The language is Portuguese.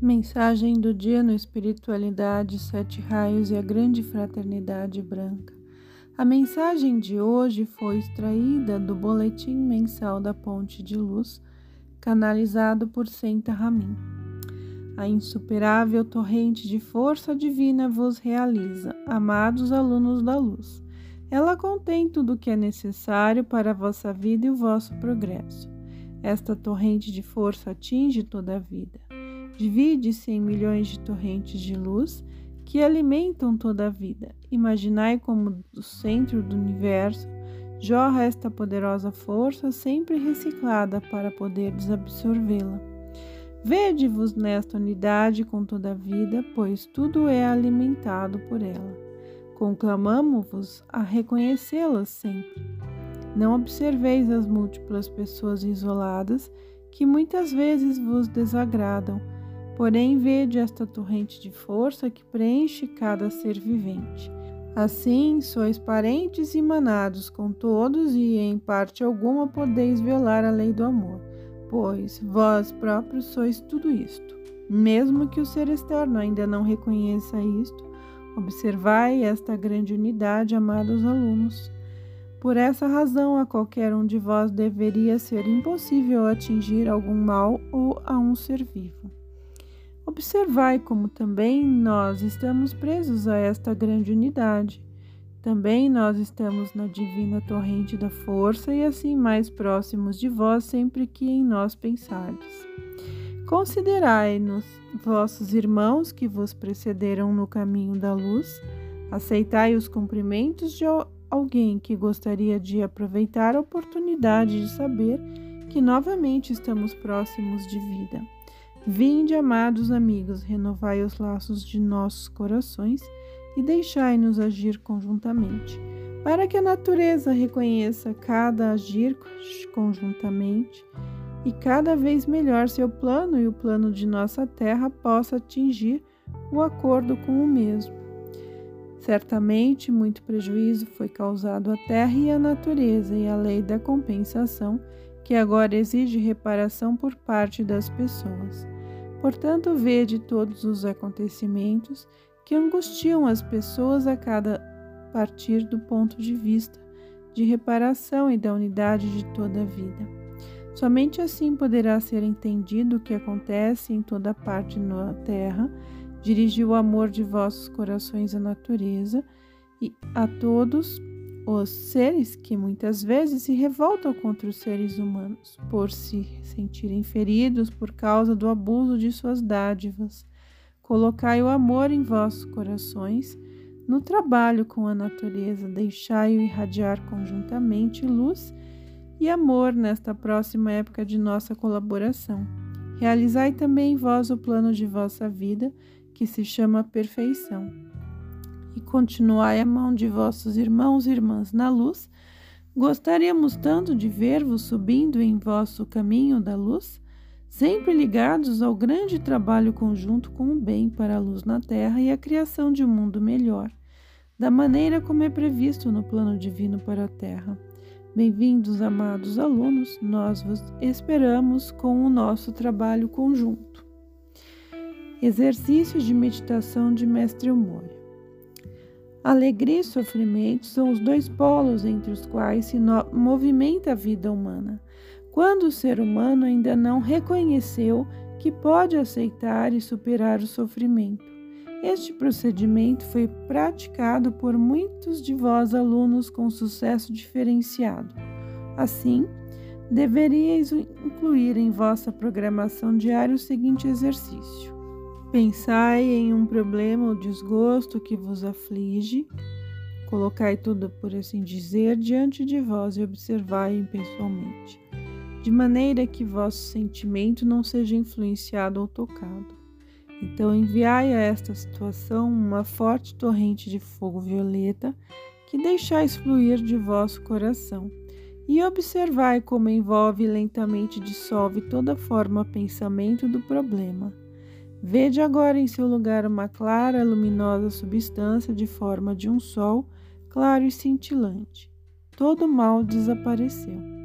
Mensagem do dia no Espiritualidade, Sete Raios e a Grande Fraternidade Branca. A mensagem de hoje foi extraída do Boletim Mensal da Ponte de Luz, canalizado por Senta Ramin. A insuperável torrente de força divina vos realiza, amados alunos da luz. Ela contém tudo o que é necessário para a vossa vida e o vosso progresso. Esta torrente de força atinge toda a vida. Divide-se em milhões de torrentes de luz que alimentam toda a vida. Imaginai como do centro do universo jorra esta poderosa força sempre reciclada para poderes absorvê-la. Vede-vos nesta unidade com toda a vida, pois tudo é alimentado por ela. Conclamamo-vos a reconhecê-la sempre. Não observeis as múltiplas pessoas isoladas que muitas vezes vos desagradam, porém vede esta torrente de força que preenche cada ser vivente. Assim, sois parentes e manados com todos e, em parte alguma, podeis violar a lei do amor, pois vós próprios sois tudo isto. Mesmo que o ser externo ainda não reconheça isto, observai esta grande unidade, amados alunos. Por essa razão, a qualquer um de vós deveria ser impossível atingir algum mal ou a um ser vivo. Observai como também nós estamos presos a esta grande unidade. Também nós estamos na divina torrente da força e assim mais próximos de vós sempre que em nós pensardes. Considerai-nos vossos irmãos que vos precederam no caminho da luz. Aceitai os cumprimentos de alguém que gostaria de aproveitar a oportunidade de saber que novamente estamos próximos de vida. Vinde, amados amigos, renovai os laços de nossos corações e deixai-nos agir conjuntamente, para que a natureza reconheça cada agir conjuntamente e cada vez melhor seu plano e o plano de nossa terra possa atingir o acordo com o mesmo. Certamente, muito prejuízo foi causado à terra e à natureza, e a lei da compensação, que agora exige reparação por parte das pessoas. Portanto, vede todos os acontecimentos que angustiam as pessoas a cada partir do ponto de vista de reparação e da unidade de toda a vida. Somente assim poderá ser entendido o que acontece em toda parte na terra. Dirigi o amor de vossos corações à natureza e a todos os seres que muitas vezes se revoltam contra os seres humanos, por se sentirem feridos por causa do abuso de suas dádivas. Colocai o amor em vossos corações, no trabalho com a natureza, deixai-o irradiar conjuntamente luz e amor nesta próxima época de nossa colaboração. Realizai também vós o plano de vossa vida, que se chama perfeição. E continuai a mão de vossos irmãos e irmãs na luz. Gostaríamos tanto de ver-vos subindo em vosso caminho da luz, sempre ligados ao grande trabalho conjunto com o bem para a luz na terra e a criação de um mundo melhor, da maneira como é previsto no plano divino para a terra. Bem-vindos, amados alunos, nós vos esperamos com o nosso trabalho conjunto. Exercícios de meditação de Mestre Humor. Alegria e sofrimento são os dois polos entre os quais se movimenta a vida humana. Quando o ser humano ainda não reconheceu que pode aceitar e superar o sofrimento. Este procedimento foi praticado por muitos de vós alunos com sucesso diferenciado. Assim, deveríeis incluir em vossa programação diária o seguinte exercício. Pensai em um problema ou desgosto que vos aflige, colocai tudo, por assim dizer, diante de vós e observai-o pessoalmente, de maneira que vosso sentimento não seja influenciado ou tocado. Então enviai a esta situação uma forte torrente de fogo violeta que deixais fluir de vosso coração, e observai como envolve e lentamente dissolve toda forma pensamento do problema. Vede agora em seu lugar uma clara, luminosa substância de forma de um sol, claro e cintilante. Todo o mal desapareceu.